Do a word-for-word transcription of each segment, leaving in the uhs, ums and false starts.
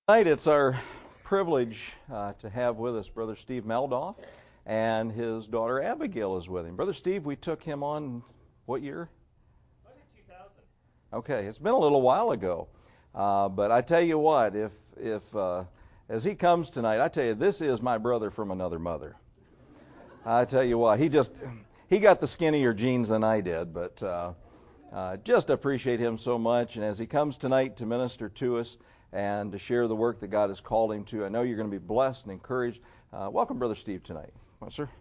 Tonight it's our privilege uh, to have with us Brother Steve Maldoff, and his daughter Abigail is with him. Brother Steve, we took him on what year? Was it two thousand? Okay, it's been a little while ago, uh, but I tell you what, if if uh, as he comes tonight, I tell you, this is my brother from another mother. I tell you what, he just he got the skinnier genes than I did, but uh, uh, just appreciate him so much. And as he comes tonight to minister to us and to share the work that God has called him to, I know you're going to be blessed and encouraged. Uh, welcome, Brother Steve, tonight. Well, sir.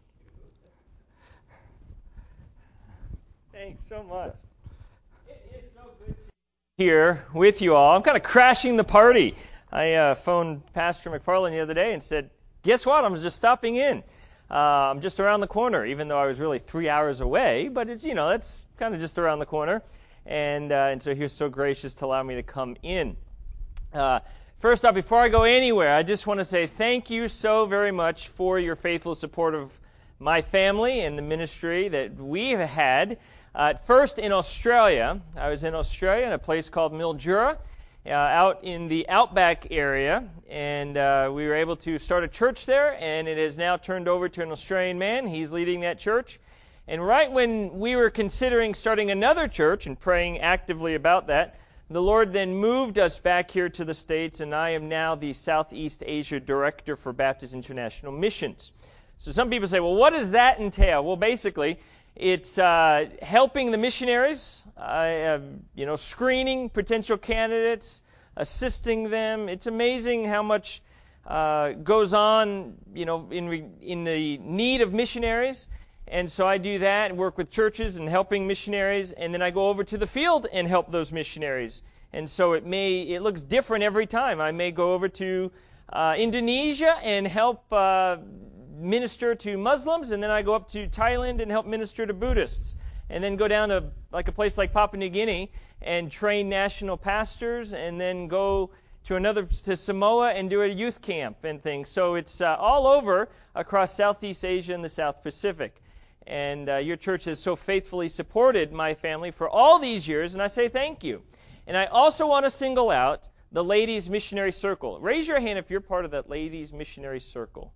Thanks so much. It is so good to be here with you all. I'm kind of crashing the party. I uh, phoned Pastor McFarland the other day and said, guess what? I'm just stopping in. Uh, I'm just around the corner, even though I was really three hours away. But it's, you know, that's kind of just around the corner. And, uh, and so he was so gracious to allow me to come in. Uh, first off, before I go anywhere, I just want to say thank you so very much for your faithful support of my family and the ministry that we have had. Uh, at first in Australia, I was in Australia in a place called Mildura, uh, out in the Outback area, and uh, we were able to start a church there, and it has now turned over to an Australian man. He's leading that church. And right when we were considering starting another church and praying actively about that, the Lord then moved us back here to the States, and I am now the Southeast Asia Director for Baptist International Missions. So some people say, well, what does that entail? Well, basically, it's uh, helping the missionaries, uh, you know, screening potential candidates, assisting them. It's amazing how much uh, goes on, you know, in re- in the need of missionaries. And so I do that and work with churches and helping missionaries, and then I go over to the field and help those missionaries. And so it may it looks different every time. I may go over to uh, Indonesia and help uh, minister to Muslims, and then I go up to Thailand and help minister to Buddhists, and then go down to like a place like Papua New Guinea and train national pastors, and then go to another to Samoa and do a youth camp and things. So it's uh, all over across Southeast Asia and the South Pacific. And uh, your church has so faithfully supported my family for all these years, and I say thank you. And I also want to single out the Ladies Missionary Circle. Raise your hand if you're part of that Ladies Missionary Circle.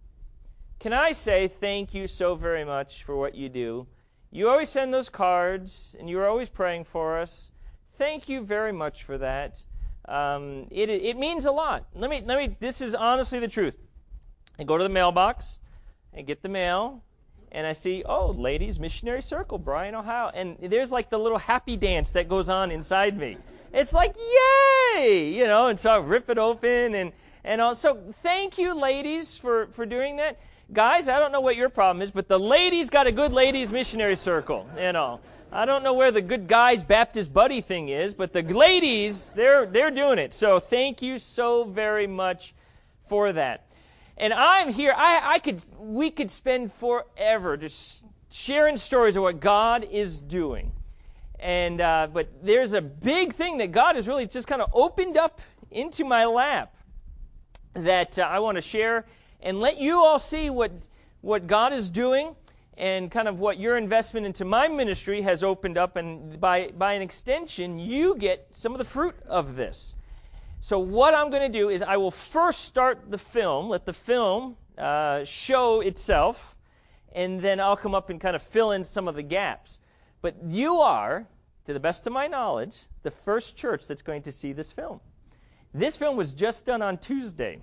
Can I say thank you so very much for what you do? You always send those cards, and you're always praying for us. Thank you very much for that. Um, it it means a lot. Let me let me. This is honestly the truth. I go to the mailbox, and get the mail. And I see, oh, Ladies Missionary Circle, Bryan, Ohio. And there's like the little happy dance that goes on inside me. It's like, yay! You know, and so I rip it open. And, and also, thank you, ladies, for, for doing that. Guys, I don't know what your problem is, but the ladies got a good Ladies Missionary Circle. You know, I don't know where the good guys Baptist buddy thing is, but the ladies, they're they're doing it. So thank you so very much for that. And I'm here, I, I could, we could spend forever just sharing stories of what God is doing. And, uh, but there's a big thing that God has really just kind of opened up into my lap that uh, I want to share and let you all see what, what God is doing and kind of what your investment into my ministry has opened up. And by, by an extension, you get some of the fruit of this. So what I'm going to do is I will first start the film, let the film uh, show itself, and then I'll come up and kind of fill in some of the gaps. But you are, to the best of my knowledge, the first church that's going to see this film. This film was just done on Tuesday.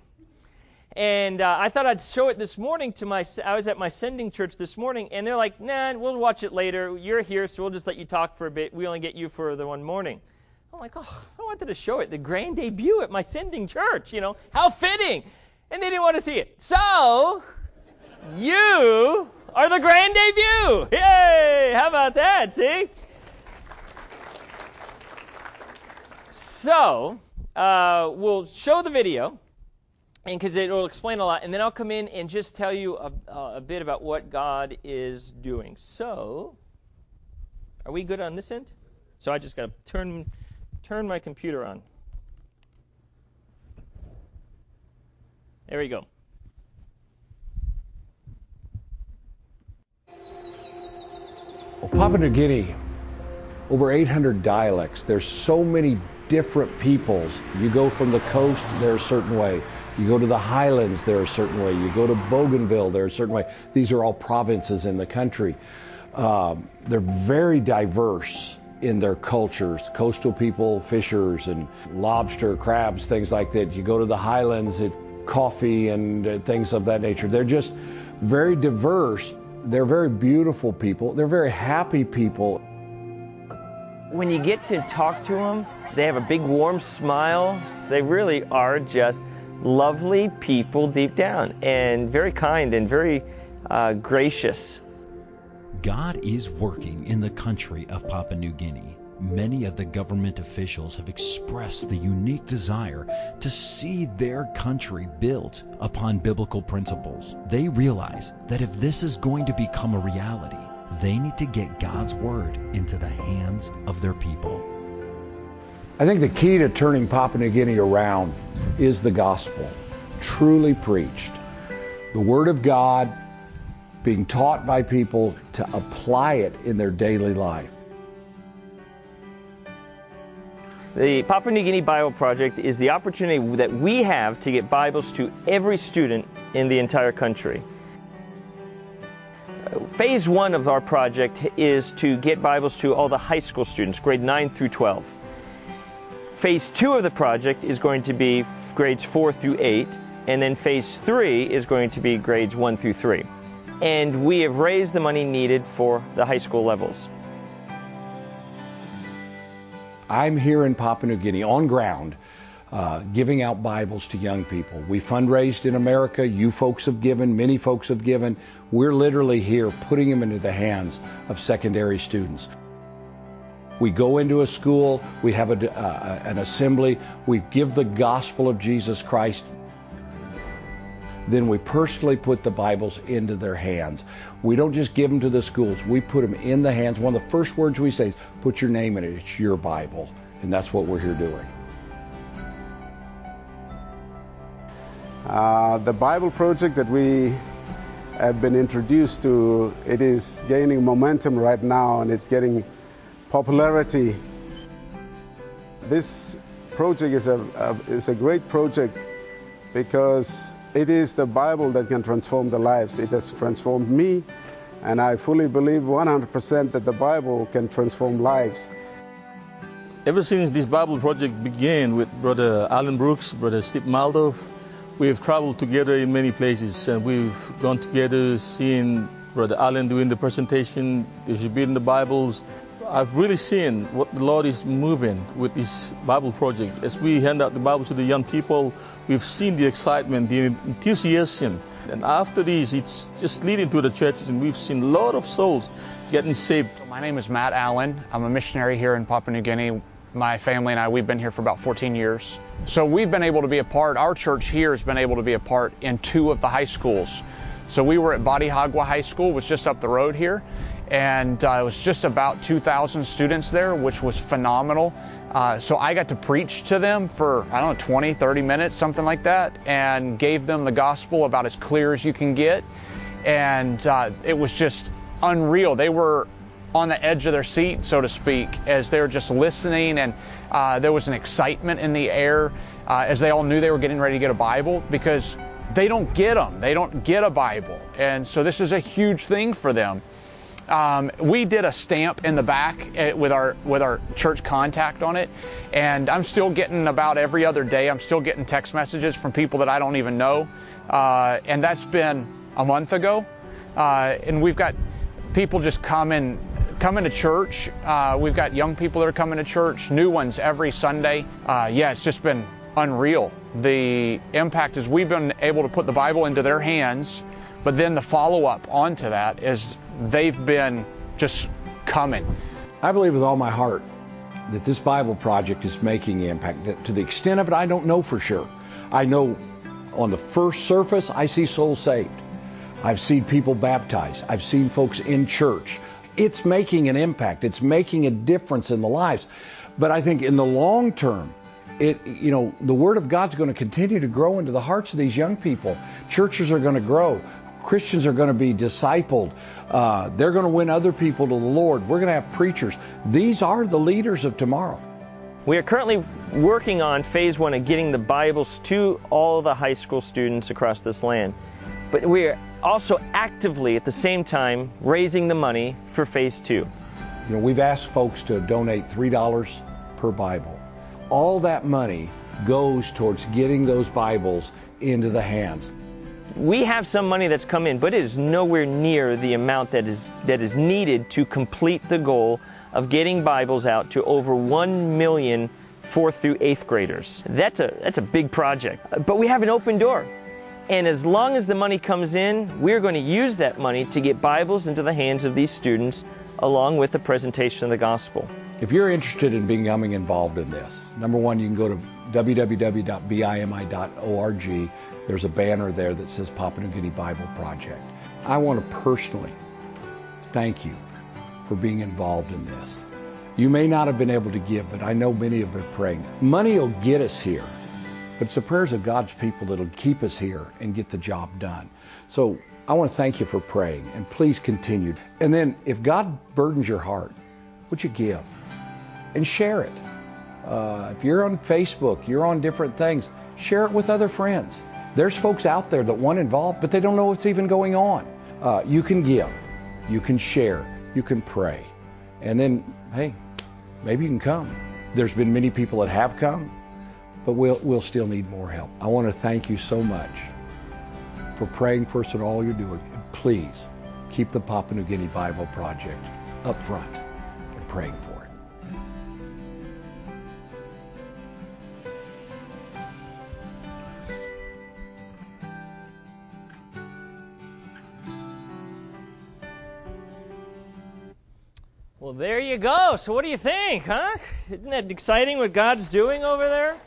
And uh, I thought I'd show it this morning to my, I was at my sending church this morning, and they're like, nah, we'll watch it later. You're here, so we'll just let you talk for a bit. We only get you for the one morning. I'm like, oh, I wanted to show it, the grand debut at my sending church, you know, how fitting. And they didn't want to see it. So, you are the grand debut. Yay! How about that, see? So, uh, we'll show the video, and because it will explain a lot, and then I'll come in and just tell you a, a bit about what God is doing. So, are we good on this end? So I just got to turn... Turn my computer on. There we go. Well, Papua New Guinea, over eight hundred dialects. There's so many different peoples. You go from the coast, they're a certain way. You go to the highlands, they're a certain way. You go to Bougainville, they're a certain way. These are all provinces in the country. Um, they're very diverse in their cultures. Coastal people, fishers, and lobster, crabs, things like that. You go to the highlands, it's coffee and uh, things of that nature. They're just very diverse. They're very beautiful people. They're very happy people. When you get to talk to them, they have a big warm smile. They really are just lovely people deep down, and very kind and very uh, gracious. God is working in the country of Papua New Guinea. Many of the government officials have expressed the unique desire to see their country built upon biblical principles. They realize that if this is going to become a reality, they need to get God's word into the hands of their people. I think the key to turning Papua New Guinea around is the gospel, truly preached. The Word of God being taught by people to apply it in their daily life. The Papua New Guinea Bible Project is the opportunity that we have to get Bibles to every student in the entire country. Phase one of our project is to get Bibles to all the high school students, grade nine through twelve. Phase two of the project is going to be grades four through eight, and then phase three is going to be grades one through three. And we have raised the money needed for the high school levels. I'm here in Papua New Guinea on ground uh, giving out Bibles to young people. We fundraised in America. You folks have given. Many folks have given. We're literally here putting them into the hands of secondary students. We go into a school, we have a, uh, an assembly, we give the gospel of Jesus Christ. Then we personally put the Bibles into their hands. We don't just give them to the schools, we put them in the hands. One of the first words we say is, put your name in it, it's your Bible. And that's what we're here doing. Uh, the Bible project that we have been introduced to, it is gaining momentum right now, and it's getting popularity. This project is a, a, is a great project because it is the Bible that can transform the lives. It has transformed me, and I fully believe one hundred percent that the Bible can transform lives. Ever since this Bible project began with Brother Alan Brooks, Brother Steve Maldo, we've traveled together in many places, and we've gone together seeing Brother Alan doing the presentation, distributing the Bibles. I've really seen what the Lord is moving with this Bible project. As we hand out the Bible to the young people, we've seen the excitement, the enthusiasm. And after this, it's just leading to the churches, and we've seen a lot of souls getting saved. My name is Matt Allen. I'm a missionary here in Papua New Guinea. My family and I, we've been here for about fourteen years. So we've been able to be a part, our church here has been able to be a part in two of the high schools. So we were at Batihagwa High School, was just up the road here. And uh, it was just about two thousand students there, which was phenomenal. Uh, so I got to preach to them for, I don't know, twenty, thirty minutes, something like that, and gave them the gospel about as clear as you can get. And uh, it was just unreal. They were on the edge of their seat, so to speak, as they were just listening, and uh, there was an excitement in the air uh, as they all knew they were getting ready to get a Bible, because they don't get them. They don't get a Bible. And so this is a huge thing for them. Um, we did a stamp in the back with our with our church contact on it, and I'm still getting, about every other day, I'm still getting text messages from people that I don't even know, uh, and that's been a month ago. Uh, and we've got people just coming coming to church. Uh, we've got young people that are coming to church, new ones every Sunday. Uh, yeah, it's just been unreal. The impact is we've been able to put the Bible into their hands, but then the follow-up onto that is they've been just coming. I believe with all my heart that this Bible project is making impact. To the extent of it, I don't know for sure. I know on the first surface, I see souls saved. I've seen people baptized. I've seen folks in church. It's making an impact. It's making a difference in the lives. But I think in the long term, it, you know, the Word of God's going to continue to grow into the hearts of these young people. Churches are going to grow. Christians are going to be discipled. Uh, they're going to win other people to the Lord. We're going to have preachers. These are the leaders of tomorrow. We are currently working on phase one of getting the Bibles to all the high school students across this land. But we are also actively at the same time raising the money for phase two. You know, we've asked folks to donate three dollars per Bible. All that money goes towards getting those Bibles into the hands. We have some money that's come in, but it is nowhere near the amount that is that is needed to complete the goal of getting Bibles out to over one million fourth through eighth graders. That's a that's a big project. But we have an open door. And as long as the money comes in, we're going to use that money to get Bibles into the hands of these students along with the presentation of the gospel. If you're interested in becoming involved in this, number one, you can go to w w w dot b i m i dot org. There's a banner there that says Papua New Guinea Bible Project. I want to personally thank you for being involved in this. You may not have been able to give, but I know many of you are praying. Money will get us here, but it's the prayers of God's people that'll keep us here and get the job done. So I want to thank you for praying, and please continue. And then if God burdens your heart, would you give and share it? Uh, if you're on Facebook, you're on different things, share it with other friends. There's folks out there that want involved, but they don't know what's even going on. Uh, you can give, you can share, you can pray, and then, hey, maybe you can come. There's been many people that have come, but we'll, we'll still need more help. I want to thank you so much for praying for us and all you're doing. And please keep the Papua New Guinea Bible Project up front and praying for it. Well, there you go. So what do you think, huh? Isn't that exciting what God's doing over there?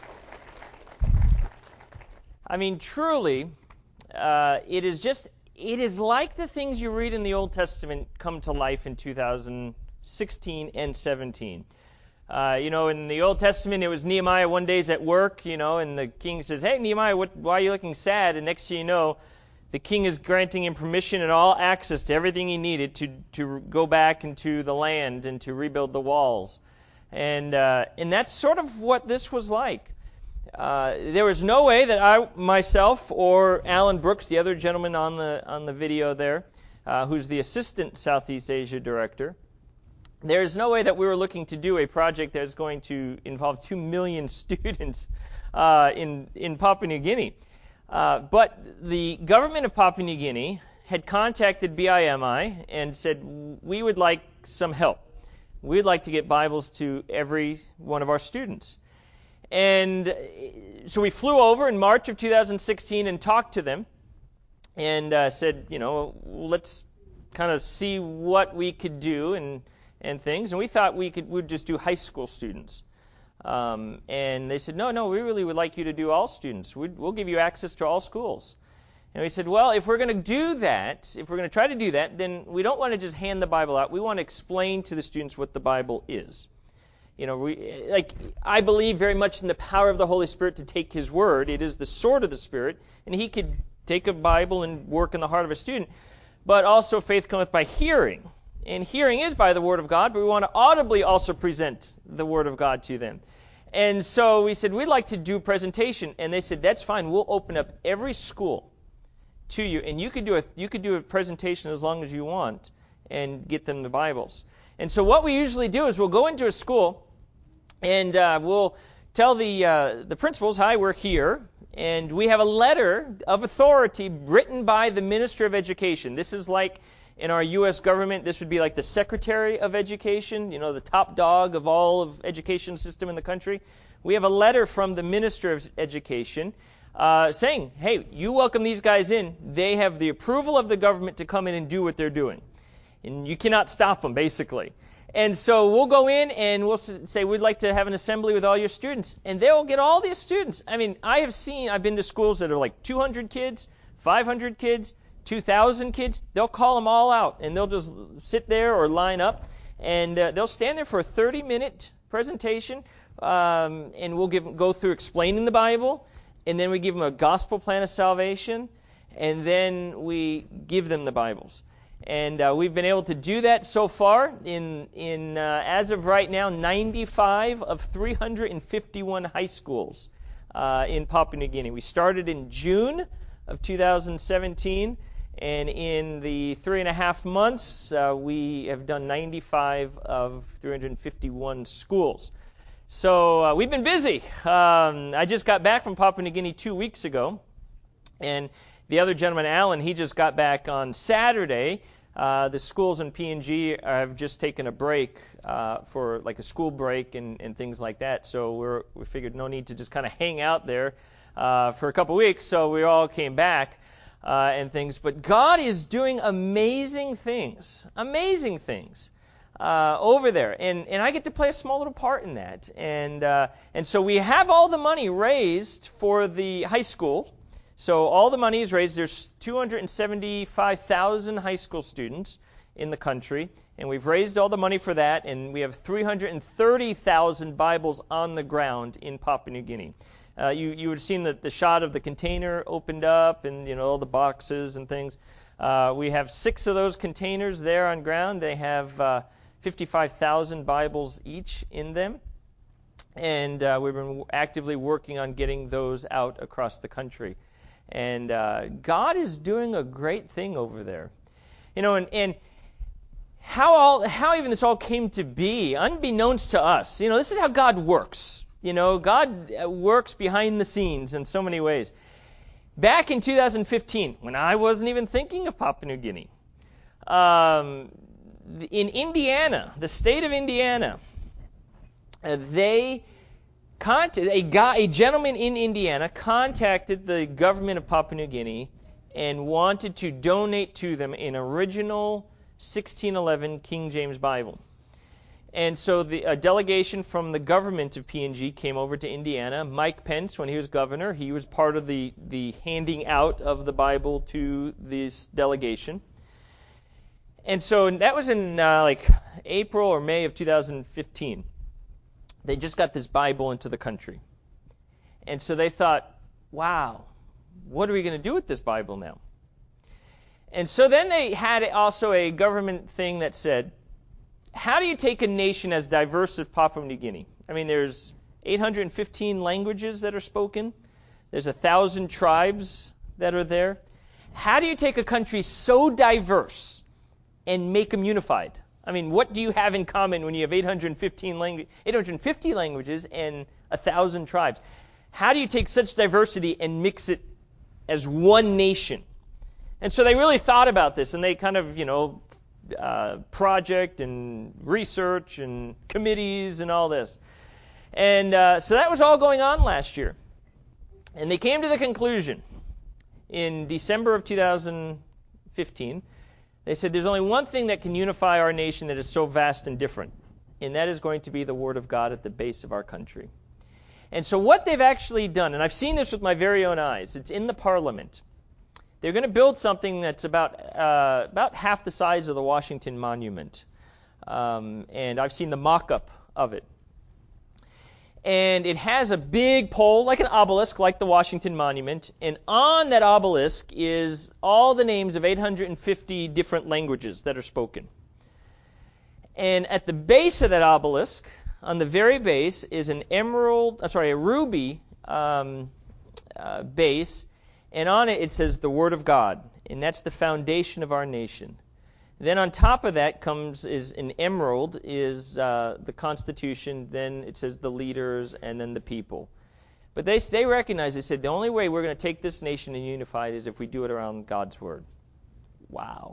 I mean, truly, uh, it is just, it is like the things you read in the Old Testament come to life in two thousand sixteen and seventeen. Uh, you know, in the Old Testament, it was Nehemiah one day's at work, you know, and the king says, hey, Nehemiah, what, why are you looking sad? And next thing you know, the king is granting him permission and all access to everything he needed to, to go back into the land and to rebuild the walls. And uh, and that's sort of what this was like. Uh, there was no way that I, myself, or Alan Brooks, the other gentleman on the on the video there, uh, who's the assistant Southeast Asia director, there's no way that we were looking to do a project that's going to involve two million students uh, in in Papua New Guinea. Uh, but the government of Papua New Guinea had contacted B I M I and said, we would like some help. We'd like to get Bibles to every one of our students. And so we flew over in March of two thousand sixteen and talked to them and uh, said, you know, let's kind of see what we could do and, and things. And we thought we could we'd just do high school students. Um, and they said, no, no, we really would like you to do all students. We'd, we'll give you access to all schools. And we said, well, if we're going to do that, if we're going to try to do that, then we don't want to just hand the Bible out. We want to explain to the students what the Bible is. You know, we, like I believe very much in the power of the Holy Spirit to take His Word. It is the sword of the Spirit, and He could take a Bible and work in the heart of a student. But also faith cometh by hearing. And hearing is by the Word of God, but we want to audibly also present the Word of God to them. And so we said, we'd like to do a presentation. And they said, that's fine. We'll open up every school to you. And you could do a, you could do a presentation as long as you want and get them the Bibles. And so what we usually do is we'll go into a school and uh, we'll tell the uh, the principals, hi, we're here. And we have a letter of authority written by the Minister of Education. This is like in our U S government, this would be like the Secretary of Education, you know, the top dog of all of education system in the country. We have a letter from the Minister of Education uh, saying, hey, you welcome these guys in. They have the approval of the government to come in and do what they're doing. And you cannot stop them, basically. And so we'll go in and we'll say, we'd like to have an assembly with all your students. And they'll get all these students. I mean, I have seen, I've been to schools that are like two hundred kids, five hundred kids, two thousand kids. They'll call them all out, and they'll just sit there or line up, and uh, they'll stand there for a thirty minute presentation, um, and we'll give go through explaining the Bible, and then we give them a gospel plan of salvation, and then we give them the Bibles. And uh, we've been able to do that so far in, in uh, as of right now, ninety-five of three hundred fifty-one high schools uh, in Papua New Guinea. We started in June of two thousand seventeen, and in the three and a half months, uh, we have done ninety-five of three hundred fifty-one schools. So uh, we've been busy. Um, I just got back from Papua New Guinea two weeks ago, and the other gentleman, Alan, he just got back on Saturday. Uh, the schools in P N G have just taken a break uh, for like a school break and, and things like that. So we're, we figured no need to just kind of hang out there uh, for a couple weeks. So we all came back uh, and things. But God is doing amazing things, amazing things uh, over there, and and I get to play a small little part in that. And uh, and so we have all the money raised for the high school. So all the money is raised. There's two hundred seventy-five thousand high school students in the country, and we've raised all the money for that, and we have three hundred thirty thousand Bibles on the ground in Papua New Guinea. Uh, you you would have seen the, the shot of the container opened up, and you know all the boxes and things. Uh, we have six of those containers there on ground. They have uh, fifty-five thousand Bibles each in them, and uh, we've been actively working on getting those out across the country. And uh, God is doing a great thing over there. You know, and, and how all how even this all came to be, unbeknownst to us. You know, this is how God works. You know, God works behind the scenes in so many ways. Back in two thousand fifteen, when I wasn't even thinking of Papua New Guinea, um, in Indiana, the state of Indiana, uh, they... A guy, a gentleman in Indiana contacted the government of Papua New Guinea and wanted to donate to them an original sixteen eleven King James Bible. And so the, a delegation from the government of P N G came over to Indiana. Mike Pence, when he was governor, he was part of the, the handing out of the Bible to this delegation. And so that was in uh, like April or May of two thousand fifteen. They just got this Bible into the country. And so they thought, wow, what are we going to do with this Bible now? And so then they had also a government thing that said, how do you take a nation as diverse as Papua New Guinea? I mean, there's eight hundred fifteen languages that are spoken. There's one thousand tribes that are there. How do you take a country so diverse and make them unified? I mean, what do you have in common when you have eight hundred fifteen langu- eight hundred fifty languages and one thousand tribes? How do you take such diversity and mix it as one nation? And so they really thought about this, and they kind of, you know, uh, project and research and committees and all this. And uh, so that was all going on last year. And they came to the conclusion in December of two thousand fifteen. They said there's only one thing that can unify our nation that is so vast and different, and that is going to be the Word of God at the base of our country. And so what they've actually done, and I've seen this with my very own eyes, it's in the Parliament. They're going to build something that's about uh, about half the size of the Washington Monument, um, and I've seen the mock-up of it. And it has a big pole, like an obelisk, like the Washington Monument. And on that obelisk is all the names of eight hundred fifty different languages that are spoken. And at the base of that obelisk, on the very base, is an emerald, uh, sorry, a ruby um, uh, base. And on it, it says the Word of God. And that's the foundation of our nation. Then on top of that comes is an emerald, is uh, the Constitution. Then it says the leaders, and then the people. But they they recognize, they said, the only way we're going to take this nation and unify it is if we do it around God's Word. Wow.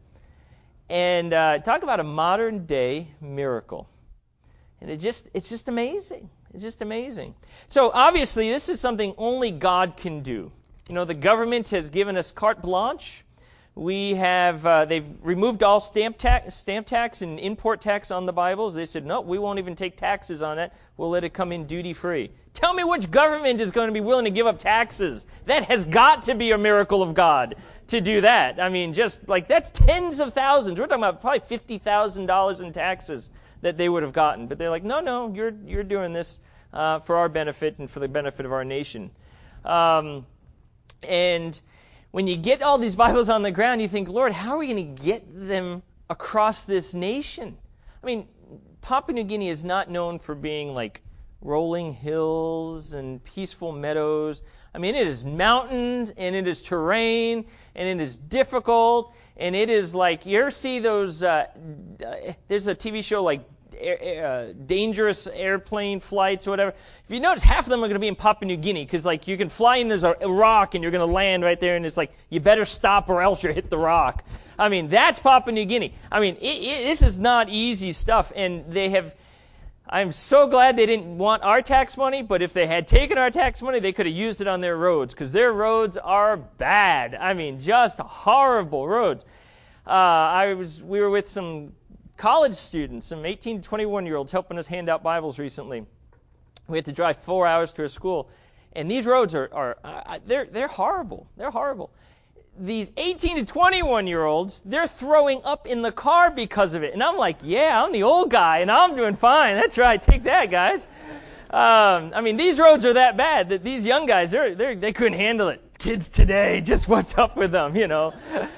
And uh, talk about a modern day miracle. And it just it's just amazing. It's just amazing. So obviously this is something only God can do. You know, the government has given us carte blanche. We have, uh, they've removed all stamp tax, stamp tax and import tax on the Bibles. They said, no, we won't even take taxes on that. We'll let it come in duty-free. Tell me which government is going to be willing to give up taxes. That has got to be a miracle of God to do that. I mean, just like that's tens of thousands. We're talking about probably fifty thousand dollars in taxes that they would have gotten. But they're like, no, no, you're you're doing this uh, for our benefit and for the benefit of our nation. Um, and when you get all these Bibles on the ground, you think, Lord, how are we going to get them across this nation? I mean, Papua New Guinea is not known for being like rolling hills and peaceful meadows. I mean, it is mountains, and it is terrain, and it is difficult, and it is like, you ever see those, uh, there's a T V show like Air, uh, dangerous airplane flights or whatever. If you notice, half of them are going to be in Papua New Guinea, because like you can fly in this a rock and you're going to land right there, and it's like you better stop or else you'll hit the rock. I mean, that's Papua New Guinea. I mean, it, it, this is not easy stuff, and they have. I'm so glad they didn't want our tax money, but if they had taken our tax money, they could have used it on their roads, because their roads are bad. I mean, just horrible roads. Uh, I was we were with some college students, some eighteen to twenty-one year olds, helping us hand out Bibles recently. We had to drive four hours to a school, and these roads are, are uh, they're they're horrible. They're horrible. These eighteen to twenty-one year olds, they're throwing up in the car because of it, and I'm like, yeah, I'm the old guy, and I'm doing fine. That's right, take that, guys. Um, I mean, these roads are that bad that these young guys, they're they they couldn't handle it. Kids today, just what's up with them, you know?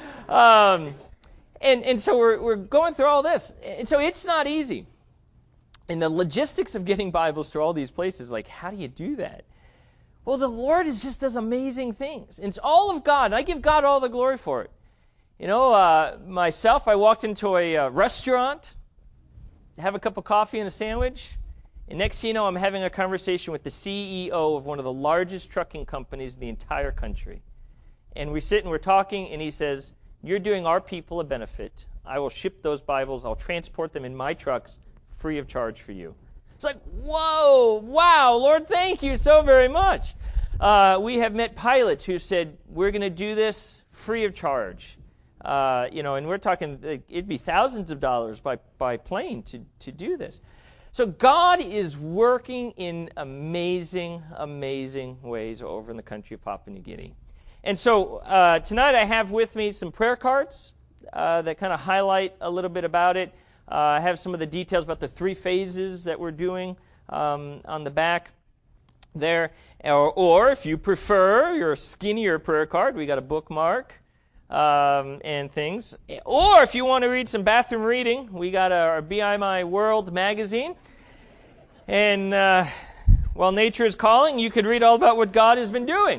Um, And and so we're we're going through all this. And so it's not easy. And the logistics of getting Bibles to all these places, like, how do you do that? Well, the Lord is just does amazing things. And it's all of God. And I give God all the glory for it. You know, uh, myself, I walked into a uh, restaurant, have a cup of coffee and a sandwich, and next thing you know, I'm having a conversation with the C E O of one of the largest trucking companies in the entire country. And we sit and we're talking, and he says, you're doing our people a benefit. I will ship those Bibles. I'll transport them in my trucks free of charge for you. It's like, whoa, wow, Lord, thank you so very much. Uh, we have met pilots who said, we're going to do this free of charge. Uh, you know, and we're talking, it'd be thousands of dollars by, by plane to, to do this. So God is working in amazing, amazing ways over in the country of Papua New Guinea. And so uh, tonight I have with me some prayer cards uh, that kind of highlight a little bit about it. Uh, I have some of the details about the three phases that we're doing um, on the back there. Or, or if you prefer your skinnier prayer card, we got a bookmark um, and things. Or if you want to read some bathroom reading, we got our B I M I World magazine. And uh, while nature is calling, you could read all about what God has been doing.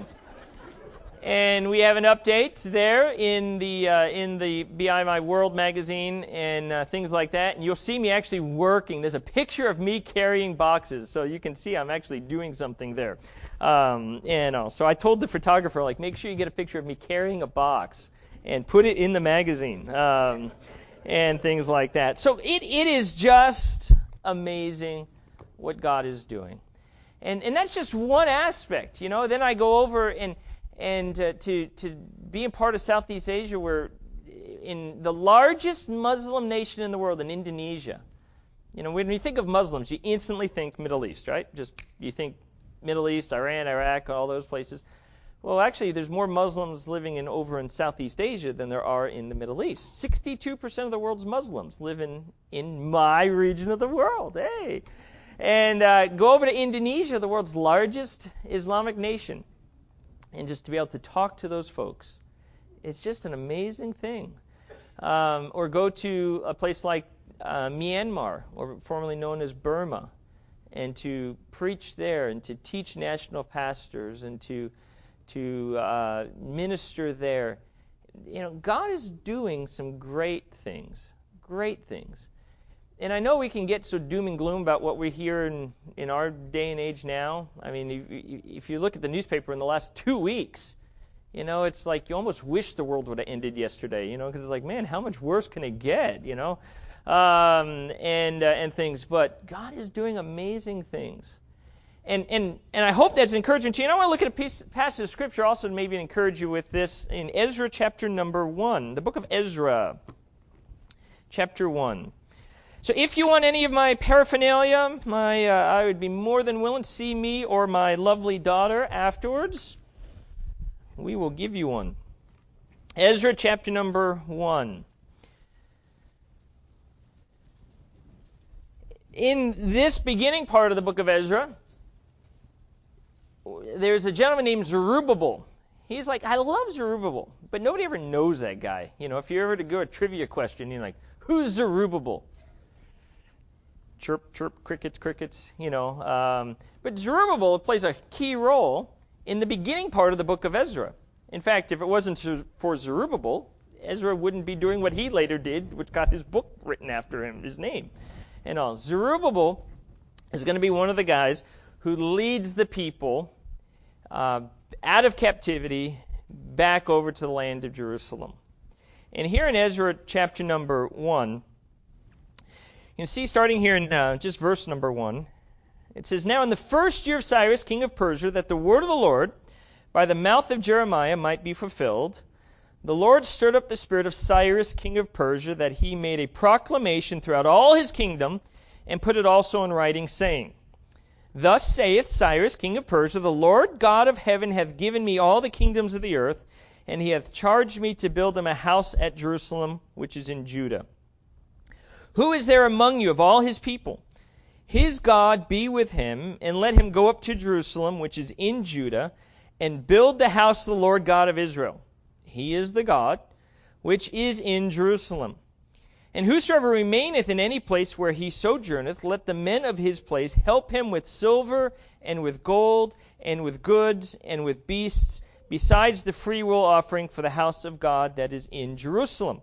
And we have an update there in the uh, in the B I M I World magazine and uh, things like that. And you'll see me actually working. There's a picture of me carrying boxes, so you can see I'm actually doing something there. Um, and uh, so I told the photographer, like, make sure you get a picture of me carrying a box and put it in the magazine um, and things like that. So it it is just amazing what God is doing, and and that's just one aspect, you know. Then I go over and. And uh, to to be a part of Southeast Asia, we're in the largest Muslim nation in the world, in Indonesia. You know, when you think of Muslims, you instantly think Middle East, right? Just you think Middle East, Iran, Iraq, all those places. Well, actually, there's more Muslims living in over in Southeast Asia than there are in the Middle East. sixty-two percent of the world's Muslims live in in my region of the world. Hey, and uh, go over to Indonesia, the world's largest Islamic nation. And just to be able to talk to those folks, it's just an amazing thing. Um, or go to a place like uh, Myanmar, or formerly known as Burma, and to preach there, and to teach national pastors, and to to uh, minister there. You know, God is doing some great things, great things. And I know we can get so doom and gloom about what we hear in, in our day and age now. I mean, if, if you look at the newspaper in the last two weeks, you know, it's like you almost wish the world would have ended yesterday, you know, because it's like, man, how much worse can it get, you know, um, and uh, and things. But God is doing amazing things. And and and I hope that's encouraging to you. And I want to look at a piece, passage of Scripture also to maybe encourage you with this in Ezra chapter number one, the book of Ezra, chapter one. So if you want any of my paraphernalia, my uh, I would be more than willing to see me or my lovely daughter afterwards. We will give you one. Ezra chapter number one. In this beginning part of the book of Ezra, there's a gentleman named Zerubbabel. He's like, I love Zerubbabel, but nobody ever knows that guy. You know, if you're ever to go a trivia question, you're like, who's Zerubbabel? Chirp, chirp, crickets, crickets, you know. Um, but Zerubbabel plays a key role in the beginning part of the book of Ezra. In fact, if it wasn't for Zerubbabel, Ezra wouldn't be doing what he later did, which got his book written after him, his name and all. Zerubbabel is going to be one of the guys who leads the people uh, out of captivity back over to the land of Jerusalem. And here in Ezra chapter number one, you can see starting here in uh, just verse number one, it says, Now in the first year of Cyrus, king of Persia, that the word of the Lord by the mouth of Jeremiah might be fulfilled, the Lord stirred up the spirit of Cyrus, king of Persia, that he made a proclamation throughout all his kingdom, and put it also in writing, saying, Thus saith Cyrus, king of Persia, The Lord God of heaven hath given me all the kingdoms of the earth, and he hath charged me to build him a house at Jerusalem, which is in Judah. Who is there among you of all his people? His God be with him, and let him go up to Jerusalem, which is in Judah, and build the house of the Lord God of Israel. He is the God which is in Jerusalem. And whosoever remaineth in any place where he sojourneth, let the men of his place help him with silver, and with gold, and with goods, and with beasts, besides the freewill offering for the house of God that is in Jerusalem.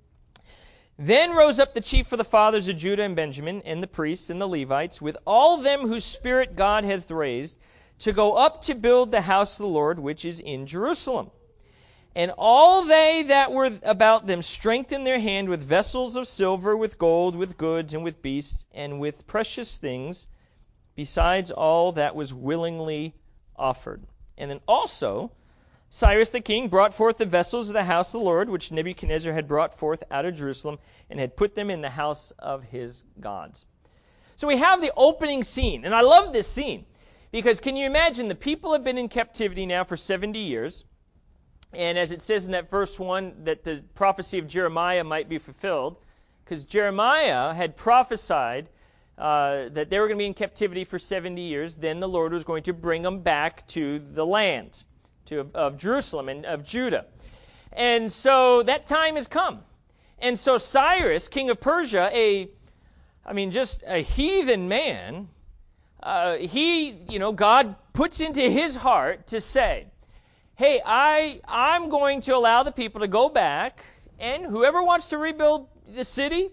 Then rose up the chief of the fathers of Judah and Benjamin, and the priests and the Levites, with all them whose spirit God hath raised, to go up to build the house of the Lord which is in Jerusalem. And all they that were about them strengthened their hand with vessels of silver, with gold, with goods, and with beasts, and with precious things, besides all that was willingly offered. And then also Cyrus the king brought forth the vessels of the house of the Lord, which Nebuchadnezzar had brought forth out of Jerusalem, and had put them in the house of his gods. So we have the opening scene, and I love this scene, because can you imagine, the people have been in captivity now for seventy years, and as it says in that verse one, that the prophecy of Jeremiah might be fulfilled, because Jeremiah had prophesied uh, that they were going to be in captivity for seventy years, then the Lord was going to bring them back to the land to, of, of Jerusalem and of Judah. And so that time has come. And so Cyrus, king of Persia, a, I mean, just a heathen man, uh, he, you know, God puts into his heart to say, hey, I, I'm going to allow the people to go back, and whoever wants to rebuild the city,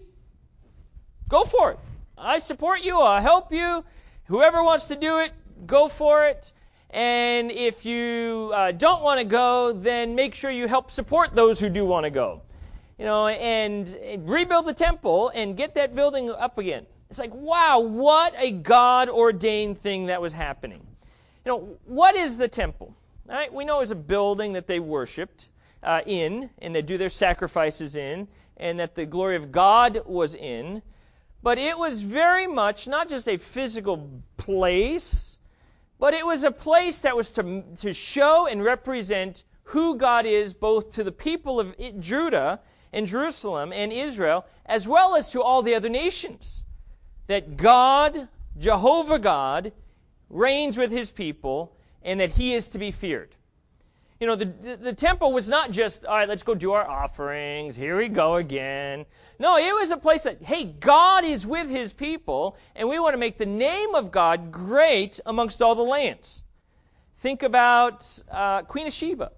go for it. I support you. I'll help you. Whoever wants to do it, go for it. And if you uh, don't want to go, then make sure you help support those who do want to go. You know, and, and rebuild the temple and get that building up again. It's like, wow, what a God-ordained thing that was happening. You know, what is the temple? All right, we know it was a building that they worshipped uh, in, and they do their sacrifices in, and that the glory of God was in. But it was very much not just a physical place, but it was a place that was to, to show and represent who God is, both to the people of Judah and Jerusalem and Israel, as well as to all the other nations. That God, Jehovah God, reigns with his people, and that he is to be feared. You know, the, the, the temple was not just, all right, let's go do our offerings, here we go again. No, it was a place that, hey, God is with his people, and we want to make the name of God great amongst all the lands. Think about uh, Queen of Sheba.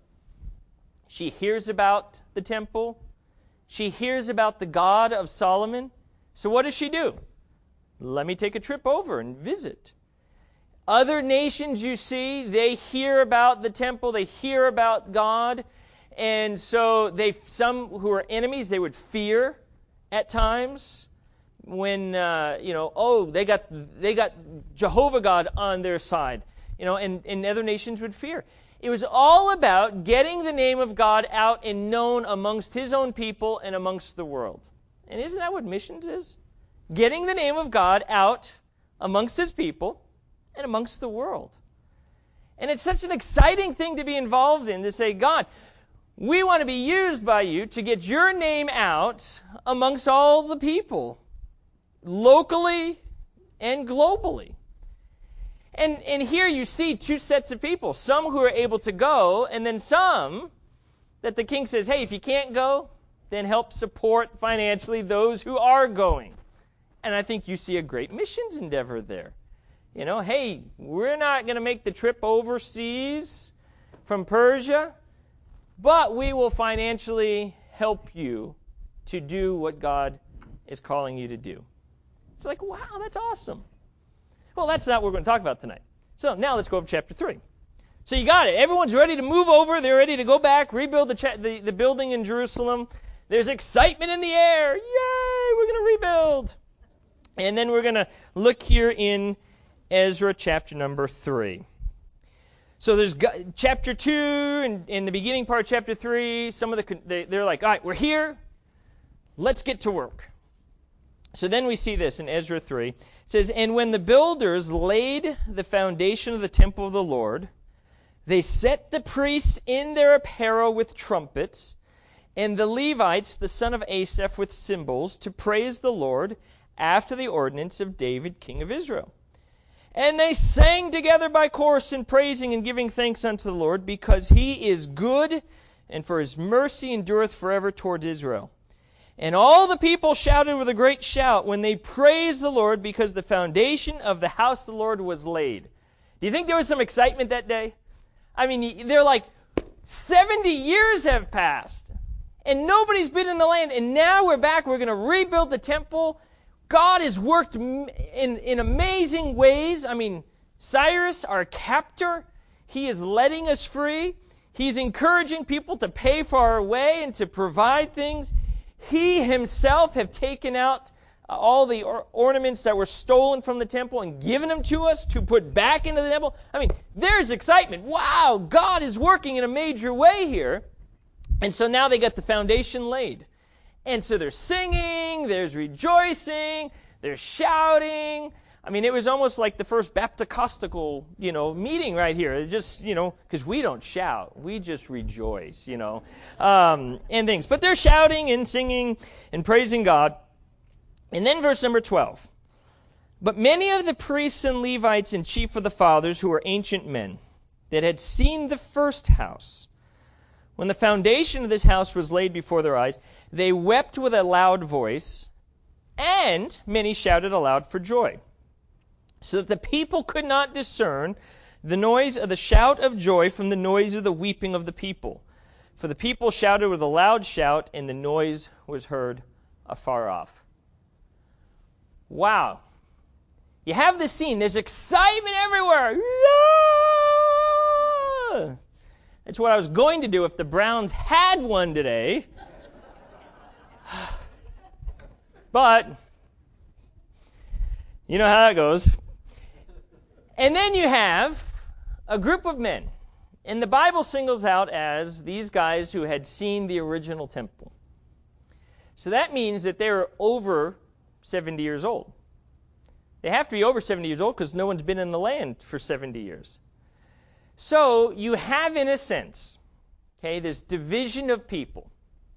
She hears about the temple. She hears about the God of Solomon. So what does she do? Let me take a trip over and visit. Other nations, you see, they hear about the temple, they hear about God, and so they, some who are enemies, they would fear at times when, uh, you know, oh, they got they got Jehovah God on their side, you know, and, and other nations would fear. It was all about getting the name of God out and known amongst his own people and amongst the world. And isn't that what missions is? Getting the name of God out amongst his people and amongst the world. And it's such an exciting thing to be involved in, to say, God, we want to be used by you to get your name out amongst all the people, locally and globally. And, and here you see two sets of people, some who are able to go, and then some that the king says, hey, if you can't go, then help support financially those who are going. And I think you see a great missions endeavor there. You know, hey, we're not going to make the trip overseas from Persia, but we will financially help you to do what God is calling you to do. It's like, wow, that's awesome. Well, that's not what we're going to talk about tonight. So now let's go up to chapter three. So you got it. Everyone's ready to move over. They're ready to go back, rebuild the, cha- the, the building in Jerusalem. There's excitement in the air. Yay, we're going to rebuild. And then we're going to look here in Ezra chapter number three. So there's chapter two, and in the beginning part of chapter three, some of the they, they're like, all right, we're here. Let's get to work. So then we see this in Ezra three. It says, and when the builders laid the foundation of the temple of the Lord, they set the priests in their apparel with trumpets, and the Levites, the son of Asaph, with cymbals, to praise the Lord after the ordinance of David, king of Israel. And they sang together by chorus in praising and giving thanks unto the Lord, because he is good, and for his mercy endureth forever towards Israel. And all the people shouted with a great shout when they praised the Lord, because the foundation of the house of the Lord was laid. Do you think there was some excitement that day? I mean, they're like, seventy years have passed, and nobody's been in the land, and now we're back, we're going to rebuild the temple. God has worked in, in amazing ways. I mean, Cyrus, our captor, he is letting us free. He's encouraging people to pay for our way and to provide things. He himself have taken out all the or- ornaments that were stolen from the temple and given them to us to put back into the temple. I mean, there's excitement. Wow, God is working in a major way here. And so now they got the foundation laid. And so they're singing, there's rejoicing, they're shouting. I mean, it was almost like the first Baptist-Costical, you know, meeting right here. It just, you know, because we don't shout. We just rejoice, you know, um, and things. But they're shouting and singing and praising God. And then verse number twelve. But many of the priests and Levites and chief of the fathers, who were ancient men, that had seen the first house, when the foundation of this house was laid before their eyes, they wept with a loud voice, and many shouted aloud for joy, so that the people could not discern the noise of the shout of joy from the noise of the weeping of the people. For the people shouted with a loud shout, and the noise was heard afar off. Wow. You have this scene. There's excitement everywhere. Yeah! That's what I was going to do if the Browns had one today. But, you know how that goes. And then you have a group of men. And the Bible singles out as these guys who had seen the original temple. So that means that they were over seventy years old. They have to be over seventy years old because no one's been in the land for seventy years. So you have, in a sense, okay, this division of people.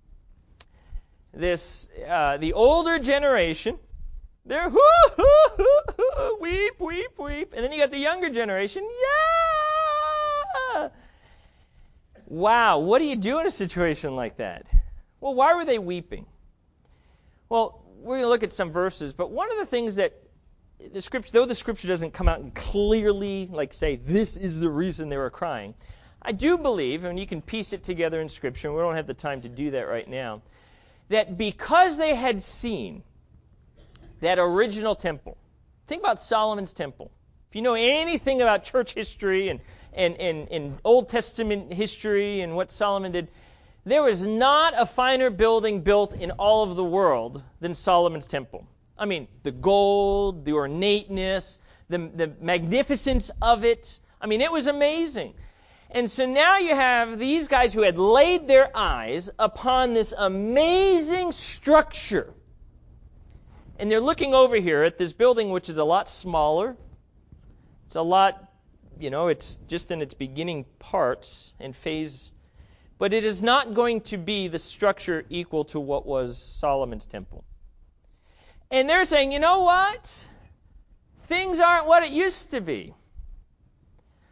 This, uh, the older generation, they're hoo, hoo, hoo, hoo, weep, weep, weep. And then you got the younger generation, yeah! Wow, what do you do in a situation like that? Well, why were they weeping? Well, we're going to look at some verses, but one of the things that the scripture, though the scripture doesn't come out and clearly, like, say, this is the reason they were crying, I do believe, and you can piece it together in scripture, and we don't have the time to do that right now, that because they had seen that original temple, think about Solomon's temple. If you know anything about church history and, and, and, and Old Testament history and what Solomon did, there was not a finer building built in all of the world than Solomon's temple. I mean, the gold, the ornateness, the, the magnificence of it. I mean, it was amazing. And so now you have these guys who had laid their eyes upon this amazing structure. And they're looking over here at this building, which is a lot smaller. It's a lot, you know, it's just in its beginning parts and phase. But it is not going to be the structure equal to what was Solomon's temple. And they're saying, you know what? Things aren't what it used to be.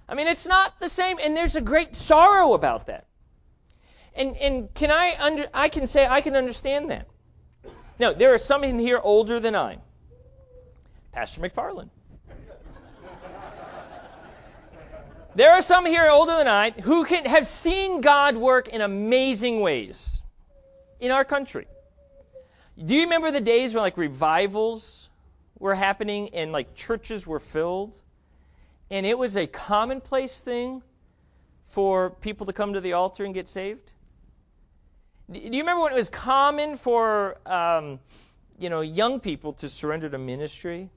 I mean, it's not the same, and there's a great sorrow about that. And and can I under I can say I can understand that. Now, there are some in here older than I. Pastor McFarland. There are some here older than I who can have seen God work in amazing ways in our country. Do you remember the days when like revivals were happening and like churches were filled? And it was a commonplace thing for people to come to the altar and get saved? Do you remember when it was common for um, you know, young people to surrender to ministry?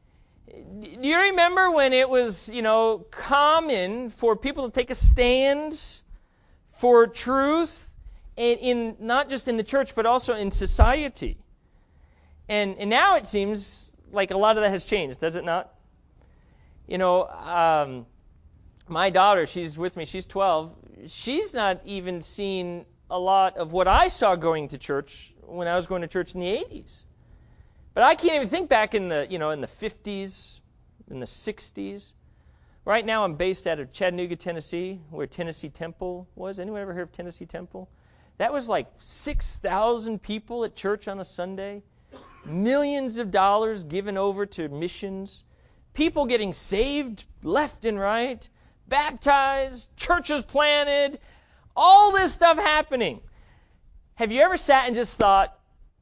Do you remember when it was, you know, common for people to take a stand for truth, in, in not just in the church but also in society? And and now it seems like a lot of that has changed, does it not? You know, um, my daughter, she's with me, she's twelve. She's not even seen a lot of what I saw going to church when I was going to church in the eighties. But I can't even think back in the, you know, in the fifties, in the sixties. Right now I'm based out of Chattanooga, Tennessee, where Tennessee Temple was. Anyone ever heard of Tennessee Temple? That was like six thousand people at church on a Sunday. Millions of dollars given over to missions. People getting saved left and right. Baptized. Churches planted. All this stuff happening. Have you ever sat and just thought,